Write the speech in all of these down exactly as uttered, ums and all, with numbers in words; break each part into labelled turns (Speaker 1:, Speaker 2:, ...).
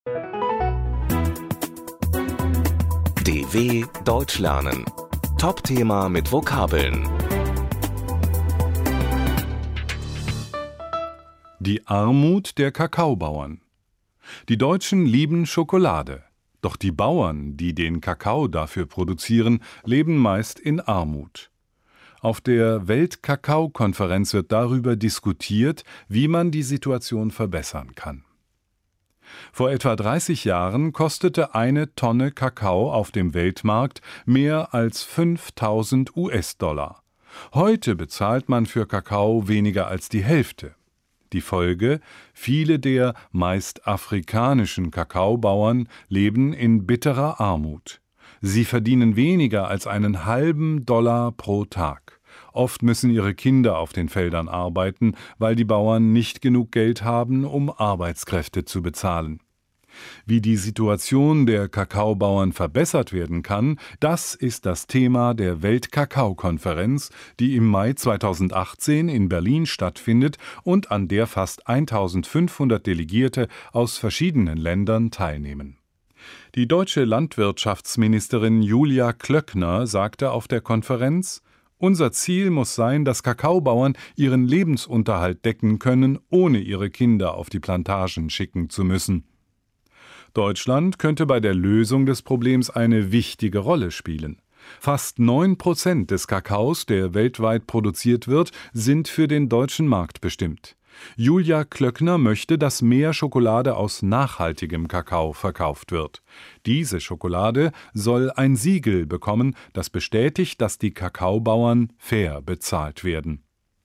Speaker 1: D W Deutsch lernen. Top-Thema mit Vokabeln.
Speaker 2: Die Armut der Kakaobauern. Die Deutschen lieben Schokolade. Doch die Bauern, die den Kakao dafür produzieren, leben meist in Armut. Auf der Weltkakaokonferenz wird darüber diskutiert, wie man die Situation verbessern kann. Vor etwa dreißig Jahren kostete eine Tonne Kakao auf dem Weltmarkt mehr als fünftausend US-Dollar. Heute bezahlt man für Kakao weniger als die Hälfte. Die Folge: Viele der meist afrikanischen Kakaobauern leben in bitterer Armut. Sie verdienen weniger als einen halben Dollar pro Tag. Oft müssen ihre Kinder auf den Feldern arbeiten, weil die Bauern nicht genug Geld haben, um Arbeitskräfte zu bezahlen. Wie die Situation der Kakaobauern verbessert werden kann, das ist das Thema der Weltkakaokonferenz, die im Mai zweitausendachtzehn in Berlin stattfindet und an der fast eintausendfünfhundert Delegierte aus verschiedenen Ländern teilnehmen. Die deutsche Landwirtschaftsministerin Julia Klöckner sagte auf der Konferenz: Unser Ziel muss sein, dass Kakaobauern ihren Lebensunterhalt decken können, ohne ihre Kinder auf die Plantagen schicken zu müssen. Deutschland könnte bei der Lösung des Problems eine wichtige Rolle spielen. Fast neun Prozent des Kakaos, der weltweit produziert wird, sind für den deutschen Markt bestimmt. Julia Klöckner möchte, dass mehr Schokolade aus nachhaltigem Kakao verkauft wird. Diese Schokolade soll ein Siegel bekommen, das bestätigt, dass die Kakaobauern fair bezahlt werden.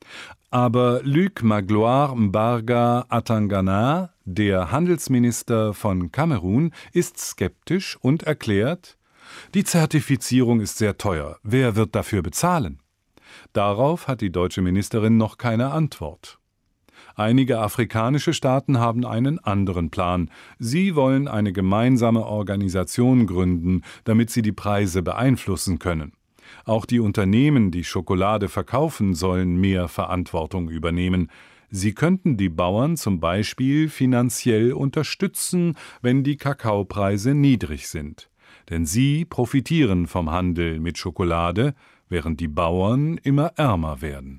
Speaker 2: Aber Luc Magloire Mbarga Atangana, der Handelsminister von Kamerun, ist skeptisch und erklärt: Die Zertifizierung ist sehr teuer. Wer wird dafür bezahlen? Darauf hat die deutsche Ministerin noch keine Antwort. Einige afrikanische Staaten haben einen anderen Plan. Sie wollen eine gemeinsame Organisation gründen, damit sie die Preise beeinflussen können. Auch die Unternehmen, die Schokolade verkaufen, sollen mehr Verantwortung übernehmen. Sie könnten die Bauern zum Beispiel finanziell unterstützen, wenn die Kakaopreise niedrig sind. Denn sie profitieren vom Handel mit Schokolade, während die Bauern immer ärmer werden.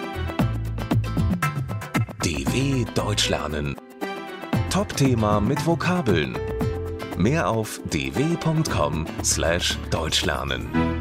Speaker 1: D W Deutsch lernen. Top-Thema mit Vokabeln. Mehr auf d w punkt com slash deutsch lernen.